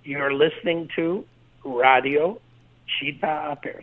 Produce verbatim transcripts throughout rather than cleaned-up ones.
You're listening to Radio Città Aperta.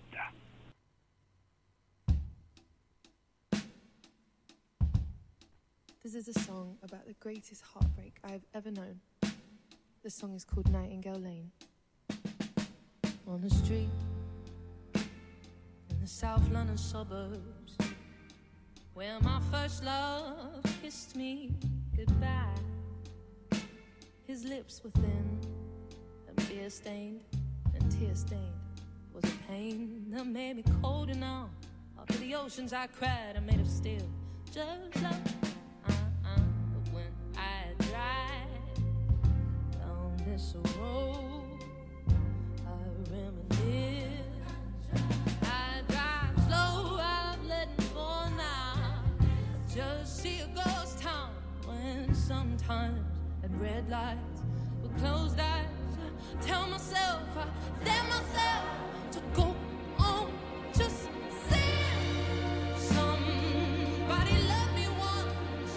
This is a song about the greatest heartbreak I've ever known. The song is called Nightingale Lane. On the street in the South London suburbs, where my first love kissed me goodbye. His lips were thin and beer-stained and tear-stained. Was a pain that made me cold and numb. After the oceans I cried are made of steel. Just love. But when I drive down this road, I reminisce. I drive slow, I've let it go now. Just see a ghost town when sometimes at red lights with closed eyes, I tell myself, I dare myself to go on just saying somebody loved me once,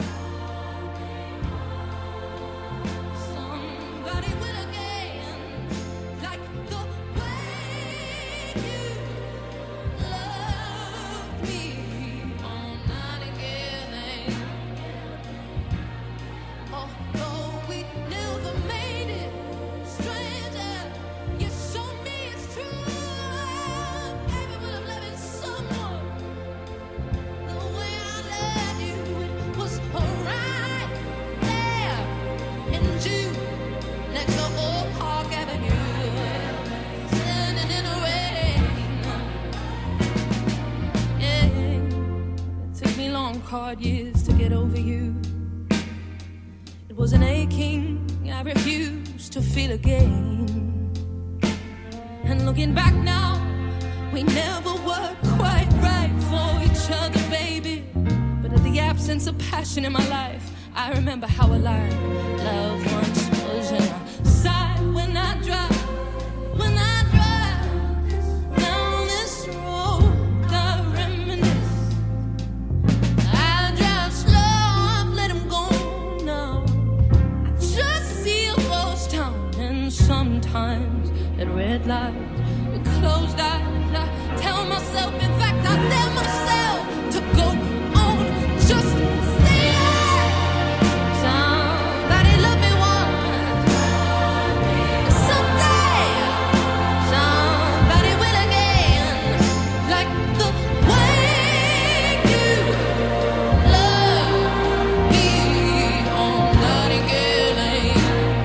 somebody will again, like the way you loved me on Nightingale Lane. Although we never made it, stranger, you showed me it's true. Capable of loving someone the way I love you. It was alright there in June, next to Old Park Avenue, standing in the rain. Yeah, it took me long, hard years to get over you. It was an aching I refused to feel again. And looking back now, we never were quite right for each other, baby. But in the absence of passion in my life, I remember how alive love once was. And I sigh when I drive, when I drive down this road, I reminisce. I drive slow, I've let him go now. Just see a ghost town, and sometimes at red lights with closed eyes, I tell myself, in fact, I tell myself to go on just saying somebody loved me once. Someday somebody will again, like the way you love me on Nightingale Lane.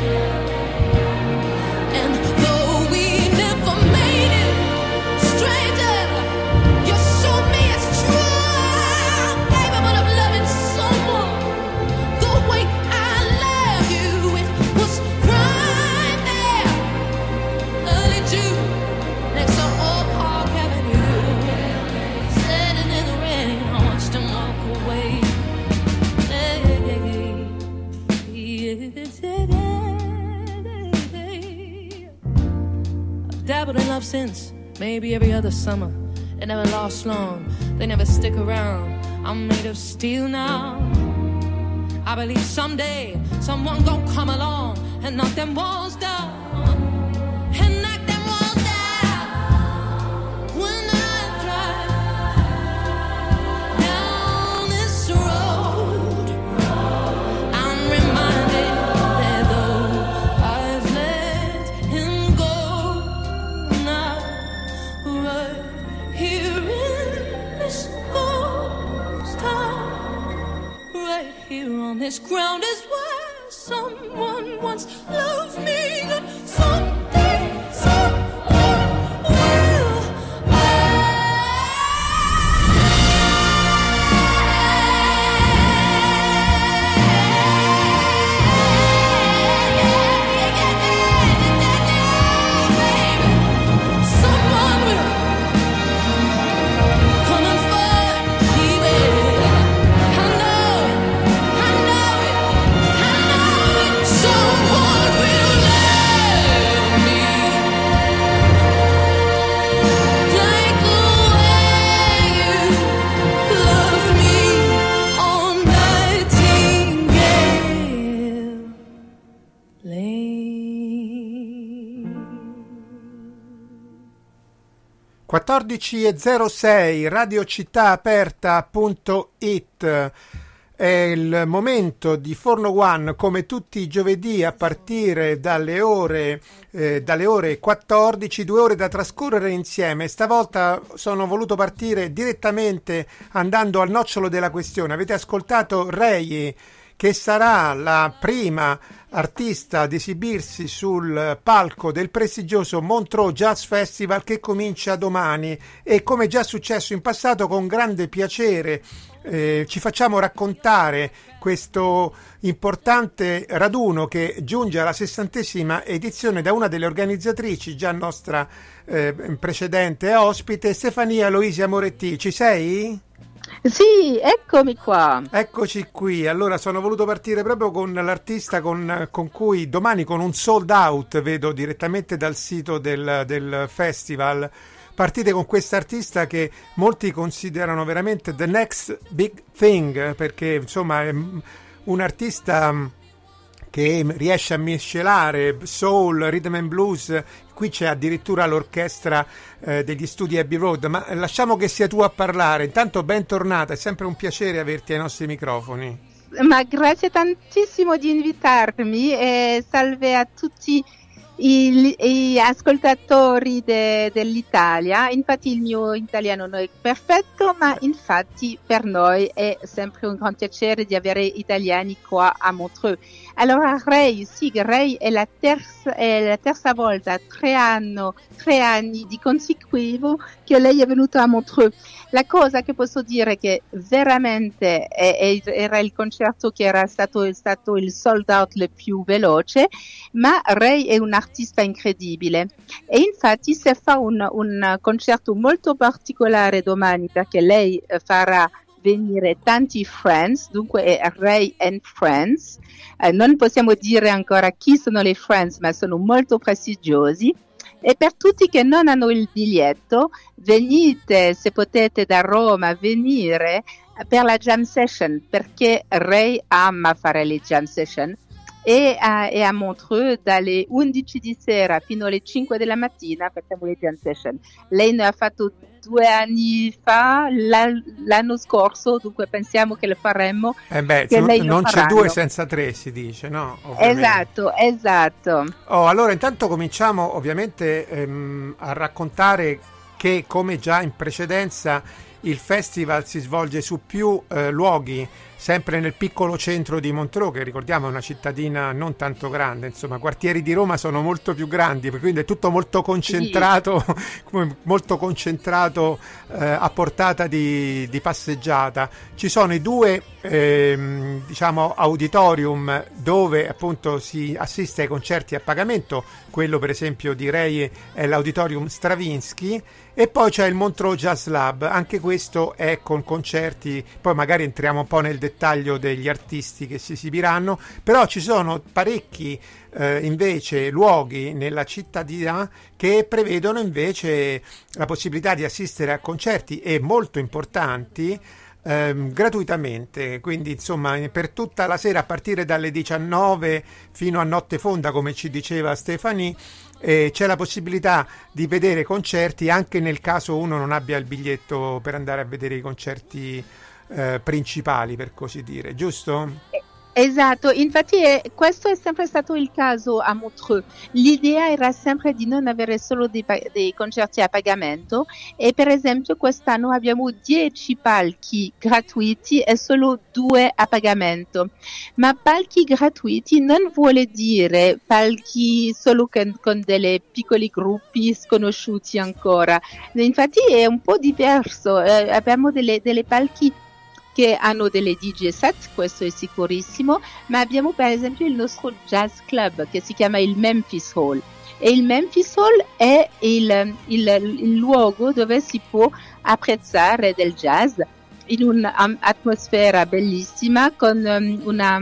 And though we never made it, stranger, you showed me it's true. Capable of loving someone the way I love you. It was right there, early June, next to Old Park Avenue, standing in the rain. I watched him walk away. I've dabbled in love since, maybe every other summer. It never lasts long, they never stick around. I'm made of steel now. I believe someday someone gon' come along and knock them walls down, and knock them walls down. When I drive down this road, I'm reminded that though I've let him go now, right here in this ghost town, right here on this ground is where someone once loved me. And someday someone will. Someone will come and find me, baby. I know it, I know it, I know it. Someone quattordici e zero sei, radio città aperta punto it. È il momento di Forno One, come tutti i giovedì a partire dalle ore eh, dalle ore quattordici, due ore da trascorrere insieme. Stavolta sono voluto partire direttamente andando al nocciolo della questione. Avete ascoltato Rei, che sarà la prima artista ad esibirsi sul palco del prestigioso Montreux Jazz Festival, che comincia domani, e come già successo in passato, con grande piacere eh, ci facciamo raccontare questo importante raduno che giunge alla sessantesima edizione da una delle organizzatrici, già nostra eh, precedente ospite, Stefania Loisia Moretti. Ci sei? Sì, eccomi qua. Eccoci qui. Allora, sono voluto partire proprio con l'artista con, con cui domani, con un sold out, vedo direttamente dal sito del, del festival, partite con questa artista che molti considerano veramente the next big thing, perché insomma è un artista che riesce a miscelare soul, rhythm and blues. Qui c'è addirittura l'orchestra eh, degli studi Abbey Road, ma lasciamo che sia tu a parlare. Intanto bentornata, è sempre un piacere averti ai nostri microfoni. Ma grazie tantissimo di invitarmi e salve a tutti i, i ascoltatori de, dell'Italia. Infatti il mio italiano non è perfetto, ma infatti per noi è sempre un gran piacere di avere italiani qua a Montreux. Allora Rei, sì, Rei è la terza, è la terza volta, tre anni, tre anni di consecutivo che lei è venuta a Montreux. La cosa che posso dire è che veramente è, è, era il concerto che era stato, è stato il sold out il più veloce, ma Rei è un artista incredibile e infatti si fa un, un concerto molto particolare domani, perché lei farà venire tanti friends, dunque è Rei and Friends. Eh, non possiamo dire ancora chi sono le friends, ma sono molto prestigiosi. E per tutti che non hanno il biglietto, venite, se potete, da Roma, venire per la jam session, perché Rei ama fare le jam session. E a, e a Montreux dalle undici di sera fino alle cinque della mattina facciamo le jam session. Lei ne ha fatto due anni fa, l'anno scorso, dunque pensiamo che le faremo. Eh beh, che non, lei non c'è faranno. Due senza tre, si dice, no? Ovviamente. Esatto, esatto. Oh, allora intanto cominciamo ovviamente ehm, a raccontare che, come già in precedenza, il festival si svolge su più eh, luoghi, sempre nel piccolo centro di Montreux, che ricordiamo è una cittadina non tanto grande, insomma, quartieri di Roma sono molto più grandi, quindi è tutto molto concentrato, sì. molto concentrato eh, a portata di, di passeggiata. Ci sono i due ehm, diciamo auditorium dove appunto si assiste ai concerti a pagamento, quello per esempio di Rei è l'Auditorium Stravinsky, e poi c'è il Montreux Jazz Lab, anche questo è con concerti, poi magari entriamo un po' nel dettaglio degli artisti che si esibiranno, però ci sono parecchi eh, invece luoghi nella cittadina che prevedono invece la possibilità di assistere a concerti, e molto importanti, ehm, gratuitamente, quindi insomma per tutta la sera a partire dalle diciannove fino a notte fonda, come ci diceva Stefanie. E c'è la possibilità di vedere concerti anche nel caso uno non abbia il biglietto per andare a vedere i concerti eh, principali, per così dire, giusto? Esatto, infatti è, questo è sempre stato il caso a Montreux. L'idea era sempre di non avere solo dei, dei concerti a pagamento, e per esempio quest'anno abbiamo dieci palchi gratuiti e solo due a pagamento. Ma palchi gratuiti non vuole dire palchi solo con, con dei piccoli gruppi sconosciuti ancora. Infatti è un po' diverso, eh, abbiamo delle, delle palchi che hanno delle D J set, questo è sicurissimo, ma abbiamo per esempio il nostro jazz club che si chiama il Memphis Hall, e il Memphis Hall è il, il, il luogo dove si può apprezzare del jazz in un'atmosfera bellissima, con um, una,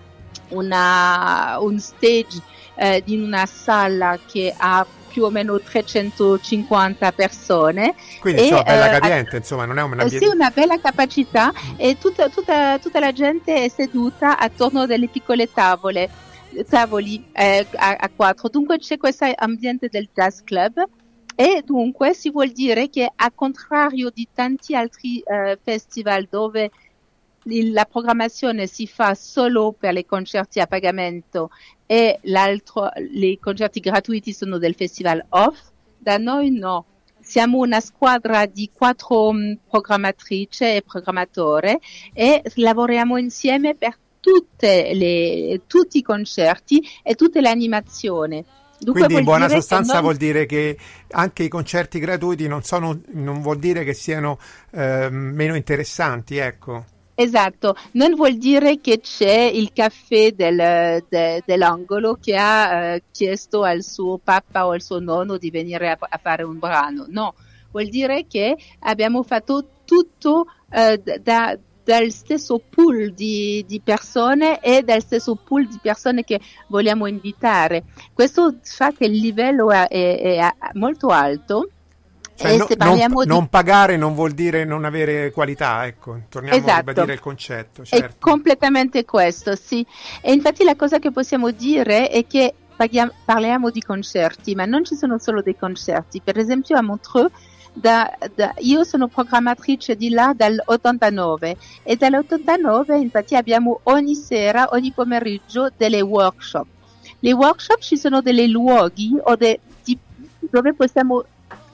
una, un stage eh, in una sala che ha più o meno trecentocinquanta persone. Quindi e, insomma, bella eh, capiente, insomma, non è una sì, una bella capacità, mm. e tutta, tutta, tutta la gente è seduta attorno a delle piccole tavole, tavoli eh, a, a quattro. Dunque c'è questo ambiente del jazz club, E dunque si vuol dire che, a contrario di tanti altri eh, festival dove il, la programmazione si fa solo per i concerti a pagamento e l'altro, i concerti gratuiti sono del festival off, da noi no. Siamo una squadra di quattro um, programmatrici e programmatore e lavoriamo insieme per tutte le, tutti i concerti e tutte le animazioni. Dunque, quindi in buona sostanza non... vuol dire che anche i concerti gratuiti non sono, non vuol dire che siano eh, meno interessanti, ecco. Esatto, non vuol dire che c'è il caffè del, de, dell'angolo che ha eh, chiesto al suo papà o al suo nonno di venire a, a fare un brano, no, vuol dire che abbiamo fatto tutto eh, da, dal stesso pool di, di persone e dal stesso pool di persone che vogliamo invitare. Questo fa che il livello è, è, è molto alto. Cioè, no, non, di... non pagare non vuol dire non avere qualità, ecco, torniamo esatto. a ribadire il concetto. Certo. È completamente questo, sì. E infatti la cosa che possiamo dire è che paghiamo, parliamo di concerti, ma non ci sono solo dei concerti. Per esempio a Montreux, da, da, io sono programmatrice di là dall'ottantanove e dall'ottantanove infatti abbiamo ogni sera, ogni pomeriggio delle workshop. Le workshop ci sono dei luoghi o de, di, dove possiamo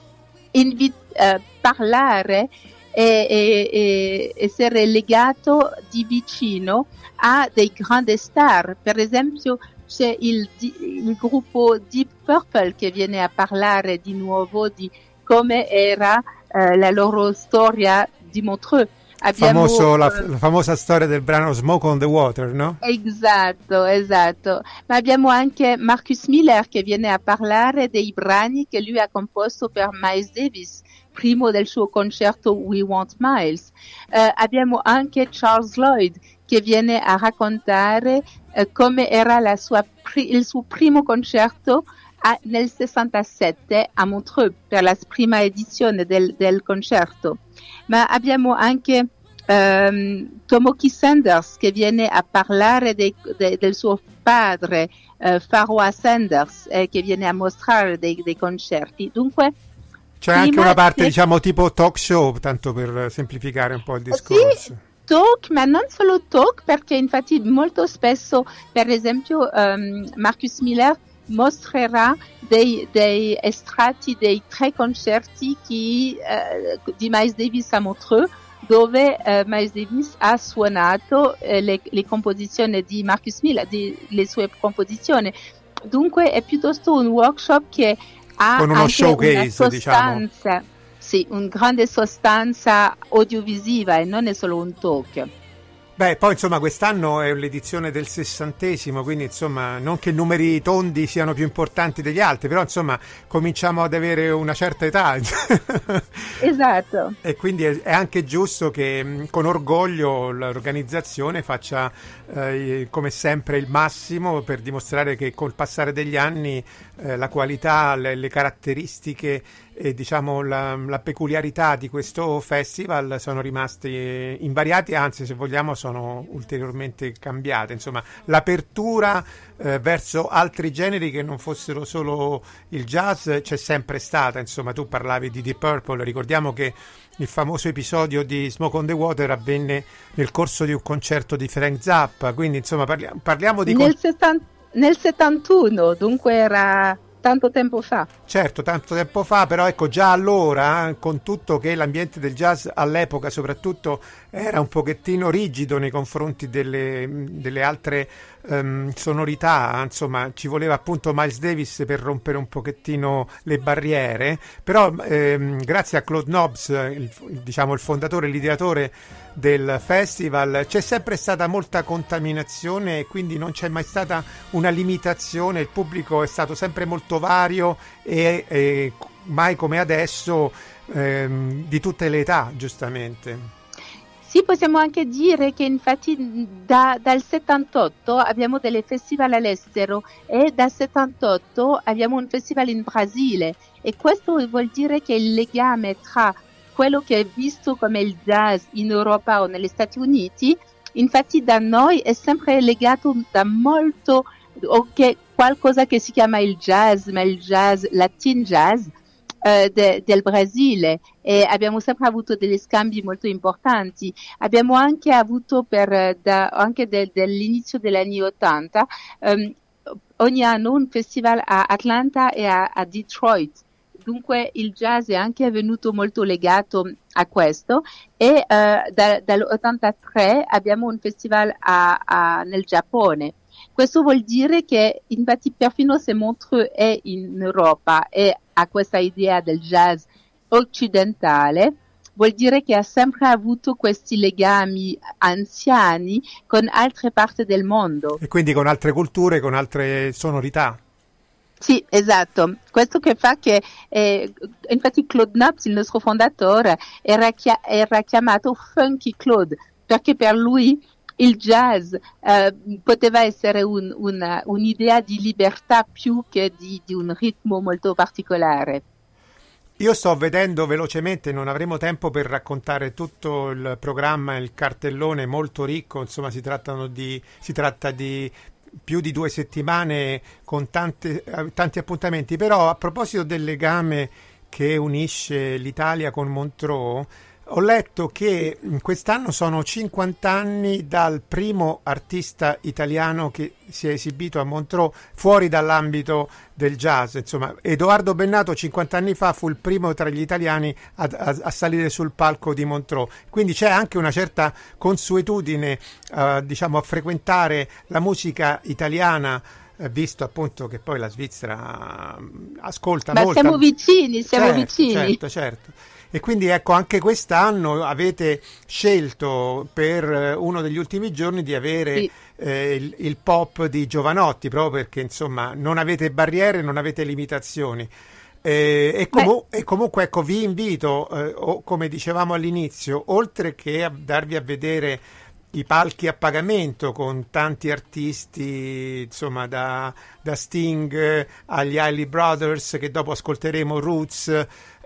Invi- uh, parlare e, e, e essere legato di vicino a dei grandi star. Per esempio c'è il, il gruppo Deep Purple che viene a parlare di nuovo di come era uh, la loro storia di Montreux. Abbiamo, Famoso, la, la famosa storia del brano Smoke on the Water, no? Esatto, esatto. Ma abbiamo anche Marcus Miller che viene a parlare dei brani che lui ha composto per Miles Davis, primo del suo concerto We Want Miles. Uh, abbiamo anche Charles Lloyd che viene a raccontare uh, come era la sua pri- il suo primo concerto a, nel sessantasette a Montreux per la prima edizione del, del concerto. Ma abbiamo anche um, Tomoki Sanders che viene a parlare de, de, del suo padre uh, Pharoah Sanders eh, che viene a mostrare dei, dei concerti. Dunque c'è anche una parte che... diciamo tipo talk show, tanto per semplificare un po' il discorso. Sì, talk, ma non solo talk, perché infatti molto spesso, per esempio, um, Marcus Miller mostrerà dei, dei estratti dei tre concerti che, uh, di Miles Davis a Montreux, dove uh, Miles Davis ha suonato uh, le, le composizioni di Marcus Miller, di, le sue composizioni. Dunque è piuttosto un workshop che ha con uno anche showcase, una sostanza, diciamo. Sì, una grande sostanza audiovisiva e non è solo un talk. Beh, poi insomma quest'anno è l'edizione del sessantesimo, quindi insomma non che i numeri tondi siano più importanti degli altri, però insomma cominciamo ad avere una certa età. Esatto. E quindi è, è anche giusto che con orgoglio l'organizzazione faccia eh, come sempre il massimo per dimostrare che col passare degli anni eh, la qualità, le, le caratteristiche e diciamo la, la peculiarità di questo festival sono rimasti invariati, anzi se vogliamo sono ulteriormente cambiate. Insomma, l'apertura eh, verso altri generi che non fossero solo il jazz c'è sempre stata. Insomma, tu parlavi di Deep Purple, ricordiamo che il famoso episodio di Smoke on the Water avvenne nel corso di un concerto di Frank Zappa, quindi insomma parliamo, parliamo di... Nel, settant- nel settantuno, dunque era... tanto tempo fa. Certo, tanto tempo fa, però ecco già allora, con tutto che l'ambiente del jazz all'epoca soprattutto era un pochettino rigido nei confronti delle, delle altre um, sonorità, insomma ci voleva appunto Miles Davis per rompere un pochettino le barriere, però ehm, grazie a Claude Nobs, il, diciamo il fondatore, l'ideatore del festival, c'è sempre stata molta contaminazione e quindi non c'è mai stata una limitazione, il pubblico è stato sempre molto vario e, e mai come adesso ehm, di tutte le età, giustamente. Sì, possiamo anche dire che infatti da, dal settantotto abbiamo delle festival all'estero e dal settantotto abbiamo un festival in Brasile e questo vuol dire che il legame tra quello che è visto come il jazz in Europa o negli Stati Uniti, infatti da noi è sempre legato da molto, o che qualcosa che si chiama il jazz, ma il jazz, Latin jazz, eh, de, del Brasile e abbiamo sempre avuto degli scambi molto importanti. Abbiamo anche avuto per da, anche de, dall'inizio degli anni ottanta um, ogni anno un festival a Atlanta e a, a Detroit. Dunque il jazz è anche venuto molto legato a questo e uh, da, dall'ottantatré abbiamo un festival a, a, nel Giappone. Questo vuol dire che infatti perfino se Montreux è in Europa e ha questa idea del jazz occidentale, vuol dire che ha sempre avuto questi legami anziani con altre parti del mondo. E quindi con altre culture, con altre sonorità. Sì, esatto. Questo che fa che, eh, infatti Claude Nobs, il nostro fondatore, era, chia- era chiamato Funky Claude, perché per lui il jazz eh, poteva essere un, una, un'idea di libertà più che di, di un ritmo molto particolare. Io sto vedendo velocemente, non avremo tempo per raccontare tutto il programma, il cartellone molto ricco, insomma si trattano di, si tratta di più di due settimane con tante, tanti appuntamenti, però a proposito del legame che unisce l'Italia con Montreux, ho letto che quest'anno sono cinquanta anni dal primo artista italiano che si è esibito a Montreux fuori dall'ambito del jazz. Insomma, Edoardo Bennato cinquanta anni fa fu il primo tra gli italiani a, a, a salire sul palco di Montreux. Quindi c'è anche una certa consuetudine, uh, diciamo, a frequentare la musica italiana, visto appunto che poi la Svizzera ascolta Ma molto. siamo vicini, siamo certo, vicini. Certo, certo. E quindi ecco, anche quest'anno avete scelto per uno degli ultimi giorni di avere sì. eh, il, il pop di Jovanotti, proprio perché insomma non avete barriere, non avete limitazioni. Eh, e, comu- e comunque ecco, vi invito, eh, o, come dicevamo all'inizio, oltre che a darvi a vedere i palchi a pagamento con tanti artisti, insomma da, da Sting agli Hailey Brothers, che dopo ascolteremo, Roots,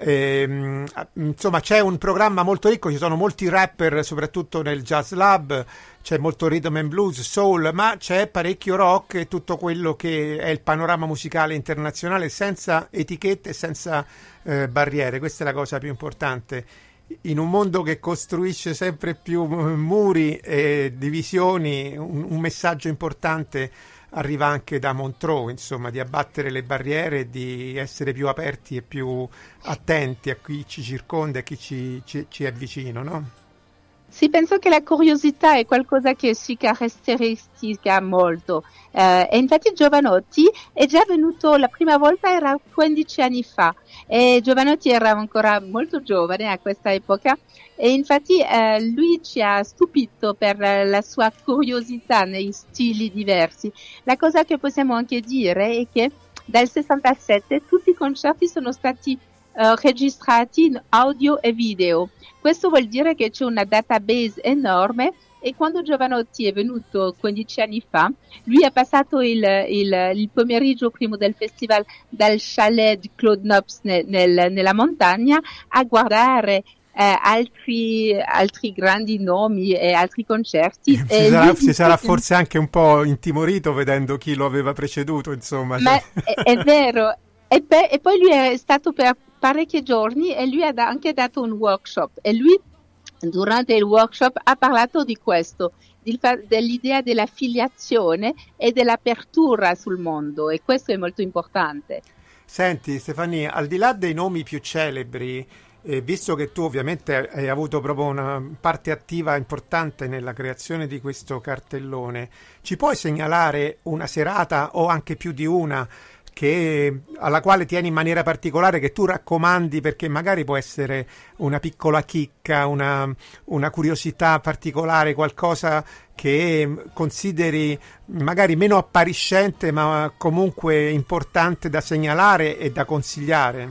ehm, insomma c'è un programma molto ricco, ci sono molti rapper soprattutto nel Jazz Lab, c'è molto rhythm and blues, soul, ma c'è parecchio rock e tutto quello che è il panorama musicale internazionale senza etichette, senza eh, barriere. Questa è la cosa più importante. In un mondo che costruisce sempre più muri e divisioni, un, un messaggio importante arriva anche da Montreux, insomma, di abbattere le barriere e di essere più aperti e più attenti a chi ci circonda e a chi ci, ci, ci è vicino, no? Sì, penso che la curiosità è qualcosa che si caratterizza molto. Eh, e infatti Jovanotti è già venuto, la prima volta era quindici anni fa, e Jovanotti era ancora molto giovane a questa epoca, e infatti eh, lui ci ha stupito per la sua curiosità nei stili diversi. La cosa che possiamo anche dire è che dal sessantasette tutti i concerti sono stati Uh, registrati in audio e video. Questo vuol dire che c'è una database enorme, e quando Jovanotti è venuto quindici anni fa, lui ha passato il, il, il pomeriggio prima del festival dal chalet di Claude Nobs nel, nel, nella montagna a guardare eh, altri, altri grandi nomi e altri concerti. Si, e sarà, lui, si sarà forse anche un po' intimorito vedendo chi lo aveva preceduto, insomma. Ma cioè. è, è vero. E, pe- e poi lui è stato per parecchi giorni e lui ha da- anche dato un workshop, e lui durante il workshop ha parlato di questo, di fa- dell'idea della filiazione e dell'apertura sul mondo, e questo è molto importante. Senti Stefania, al di là dei nomi più celebri, eh, visto che tu ovviamente hai avuto proprio una parte attiva importante nella creazione di questo cartellone, ci puoi segnalare una serata o anche più di una che alla quale tieni in maniera particolare, che tu raccomandi, perché magari può essere una piccola chicca, una, una curiosità particolare, qualcosa che consideri magari meno appariscente ma comunque importante da segnalare e da consigliare?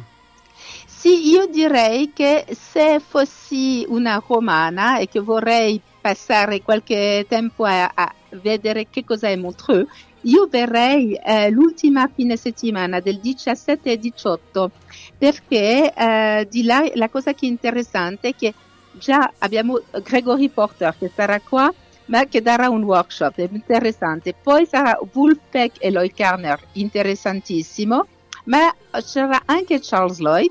Sì, io direi che se fossi una romana e che vorrei passare qualche tempo a, a vedere che cosa è Montreux, io verrei eh, l'ultima fine settimana del diciassette e diciotto, perché eh, di là la cosa che è interessante è che già abbiamo Gregory Porter che sarà qua, ma che darà un workshop, è interessante. Poi sarà Wolfpack e Lloyd Carner, interessantissimo, ma c'era anche Charles Lloyd,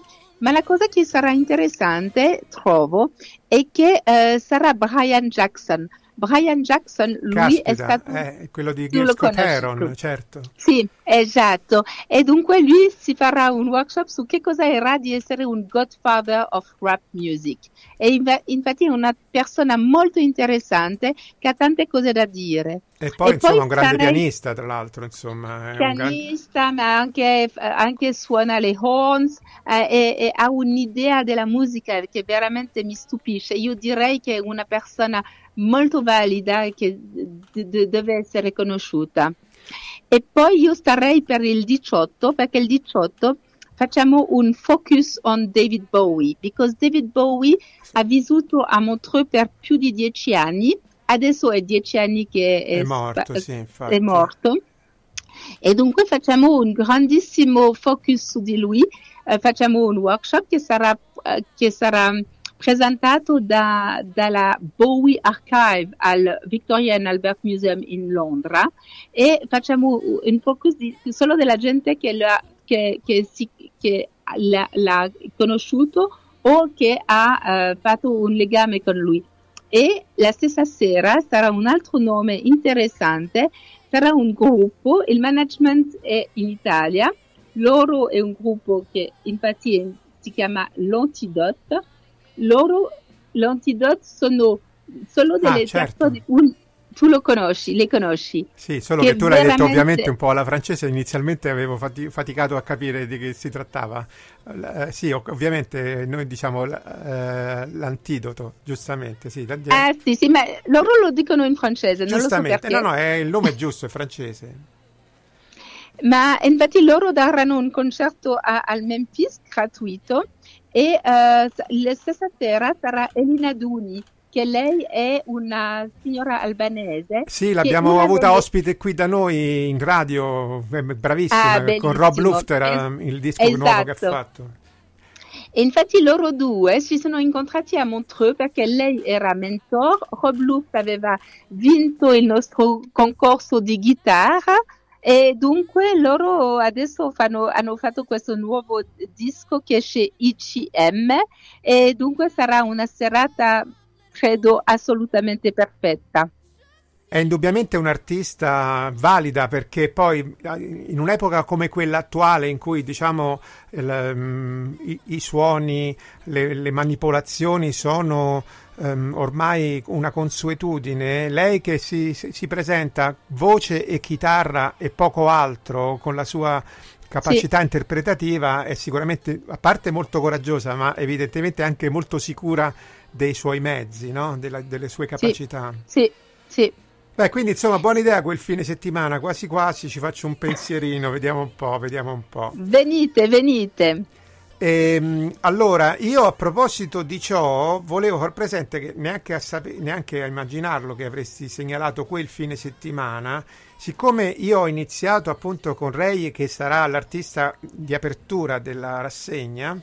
Ma la cosa che sarà interessante, trovo, è che uh, sarà Brian Jackson. Brian Jackson, lui Caspita, è stato... è quello di Tu lo Scott conosci, Heron, tu. certo. Sì, esatto. E dunque lui si farà un workshop su che cosa era di essere un godfather of rap music. E inv- infatti è una persona molto interessante che ha tante cose da dire. E poi, E insomma, poi un grande sarei- pianista, tra l'altro, insomma. È un gran- pianista, ma anche, anche suona le horns eh, e, e ha un'idea della musica che veramente mi stupisce. Io direi che è una persona molto valida e che d- d- deve essere conosciuta. E poi io starei per il diciotto, perché il diciotto facciamo un focus on David Bowie, because David Bowie ha vissuto a Montreux per più di dieci anni. Adesso è dieci anni che è, È morto, spa- sì, infatti. è morto. E dunque facciamo un grandissimo focus su di lui, eh, facciamo un workshop che sarà, eh, che sarà presentato da, dalla Bowie Archive al Victoria and Albert Museum in Londra e facciamo un focus di, solo della gente che, l'ha, che, che, si, che l'ha, l'ha conosciuto o che ha uh, fatto un legame con lui. E la stessa sera sarà un altro nome interessante, sarà un gruppo, il management è in Italia, loro è un gruppo che infatti è, si chiama l'Antidote, loro l'Antidote sono solo delle Ah, certo. persone, un, tu lo conosci, le conosci? Sì, solo che che tu l'hai detto veramente- ovviamente un po' alla francese, inizialmente avevo fati- faticato a capire di che si trattava. L- eh, sì, ov- ovviamente noi diciamo l- eh, l'antidoto, giustamente, sì. la- Ah sì, sì, ma loro lo dicono in francese, non lo so giustamente, perché. no, no, è, il nome è giusto, è francese. Ma infatti loro daranno un concerto a, al Memphis gratuito e uh, la stessa sera sarà Elina Duni, che lei è una signora albanese. Sì, che l'abbiamo una avuta delle- ospite qui da noi in radio, è bravissima, Ah, con bellissimo. Rob Lufter, Es- il disco nuovo che ha esatto. fatto. E infatti loro due si sono incontrati a Montreux perché lei era mentor, Rob Luft aveva vinto il nostro concorso di chitarra e dunque loro adesso fanno, hanno fatto questo nuovo disco che esce I C M e dunque sarà una serata credo assolutamente perfetta. È indubbiamente un'artista valida perché poi in un'epoca come quella attuale in cui diciamo il, um, i, i suoni, le, le manipolazioni sono um, ormai una consuetudine, lei che si, si presenta voce e chitarra e poco altro con la sua capacità Sì. interpretativa è sicuramente, a parte molto coraggiosa, ma evidentemente anche molto sicura dei suoi mezzi, no? Della- delle sue capacità. Sì, sì. Beh, quindi insomma, buona idea quel fine settimana, quasi quasi ci faccio un pensierino, vediamo un po', vediamo un po'. Venite, venite. Ehm, allora, io a proposito di ciò, volevo far presente che neanche a, sape- neanche a immaginarlo che avresti segnalato quel fine settimana, siccome io ho iniziato appunto con Ray, che sarà l'artista di apertura della rassegna,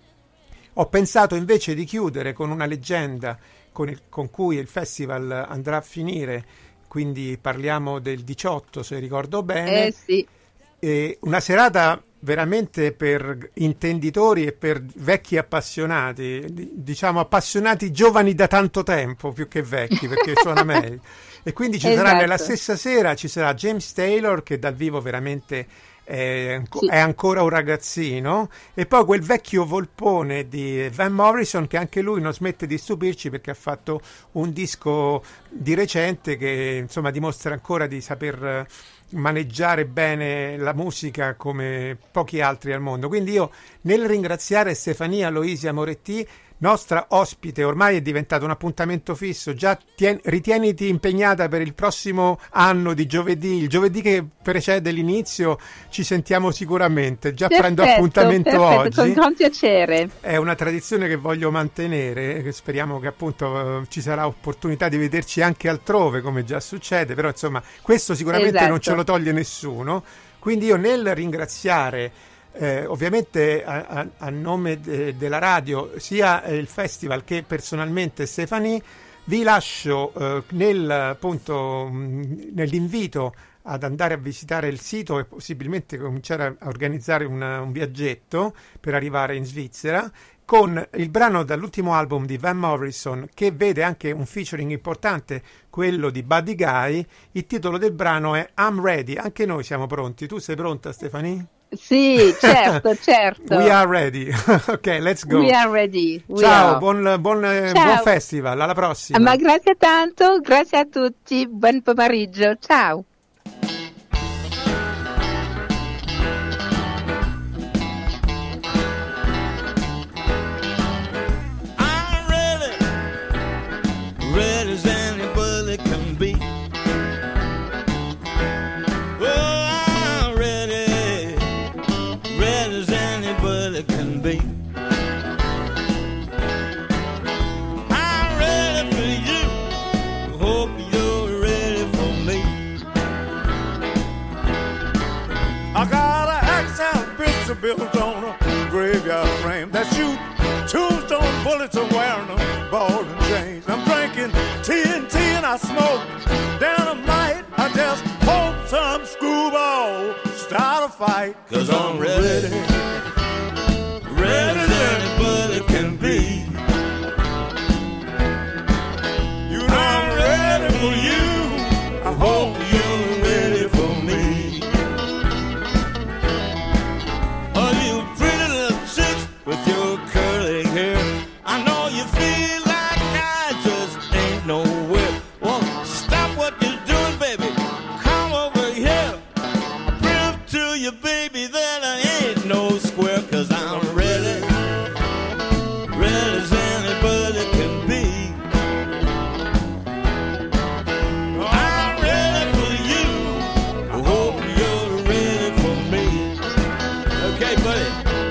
ho pensato invece di chiudere con una leggenda con, il- con cui il festival andrà a finire, quindi parliamo del diciotto se ricordo bene. Eh sì. E una serata veramente per intenditori e per vecchi appassionati, di- diciamo appassionati giovani da tanto tempo più che vecchi perché suona meglio. E quindi ci sarà Esatto. nella stessa sera ci sarà James Taylor che dal vivo veramente è, anco- Sì. è ancora un ragazzino, e poi quel vecchio volpone di Van Morrison che anche lui non smette di stupirci perché ha fatto un disco di recente che insomma dimostra ancora di saper eh, maneggiare bene la musica come pochi altri al mondo. Quindi io, nel ringraziare Stefania Loisia Moretti, nostra ospite, ormai è diventato un appuntamento fisso, già tien- ritieniti impegnata per il prossimo anno di giovedì, il giovedì che precede l'inizio ci sentiamo sicuramente, già prendo Perfetto, appuntamento perfetto, con oggi. gran piacere. È una tradizione che voglio mantenere, che speriamo che appunto eh, ci sarà opportunità di vederci anche altrove, come già succede, però insomma questo sicuramente Esatto. non ce lo toglie nessuno. Quindi io, nel ringraziare eh, ovviamente a, a, a nome de, della radio sia eh, il festival che personalmente Stefanie, vi lascio eh, nel, appunto, mh, nell'invito ad andare a visitare il sito e possibilmente cominciare a, a organizzare una, un viaggetto per arrivare in Svizzera, con il brano dall'ultimo album di Van Morrison, che vede anche un featuring importante, quello di Buddy Guy. Il titolo del brano è I'm Ready. Anche noi siamo pronti. Tu sei pronta, Stefania? Sì, certo, certo. We are ready. Ok, let's go. We are ready. We Ciao, are. Buon, buon, Ciao. buon festival, alla prossima. Ma grazie tanto, grazie a tutti, buon pomeriggio, ciao. Red as anybody can be. Oh, I'm ready, red as anybody can be. I'm ready for you, hope you're ready for me. I got an Axel pistol built on a graveyard frame that shoot tombstone bullets and wearing a ball and chains. I'm drinking T N T and I smoke dynamite. I just hope some screwball start a fight. Cause I'm ready, ready as anybody can be. You know I'm ready for you, I hope you're ready for me. Are you pretty little chicks with your curly hair? I know you feel like I just ain't nowhere. Well, stop what you're doing, baby. Come over here. I'll prove to you, baby, that I ain't no square. Cause I'm ready, ready as anybody can be. I'm ready for you, I hope you're ready for me. Okay, buddy.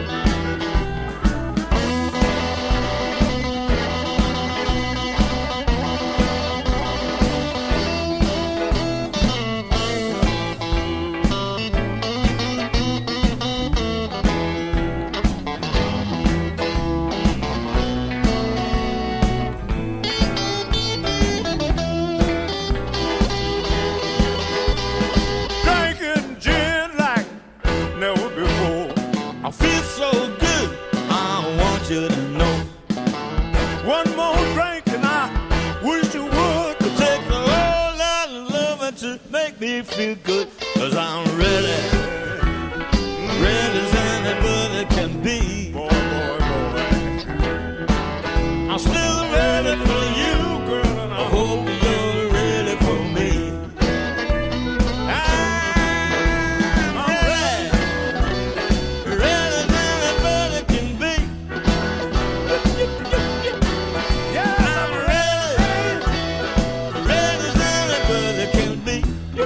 Drinking gin like never before. I feel so good, I want you to know. One more drink and I wish you would. It takes a whole lot of loving to make me feel good. Cause I'm ready, ready as anybody can be. Boy, boy, boy. I'm still ready for you, girl, and I hope you're ready for me. I'm ready, ready as anybody can be. Yes, I'm ready, ready as anybody can be.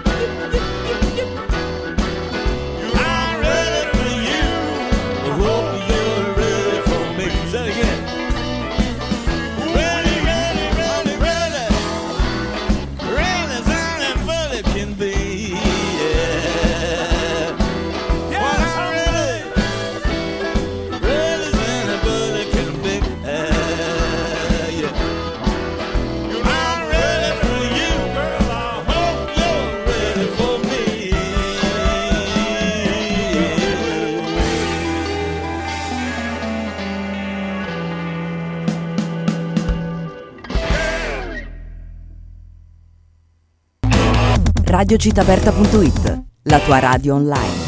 I'm ready for you, I hope you're ready for me. Say it again. Ready, ready, ready, ready, ready as anybody can be. Yeah. Yes, I'm ready, ready as anybody can be. Uh, yeah. I'm ready for you, girl. I hope you're ready for me. radio città aperta punto it, la tua radio online.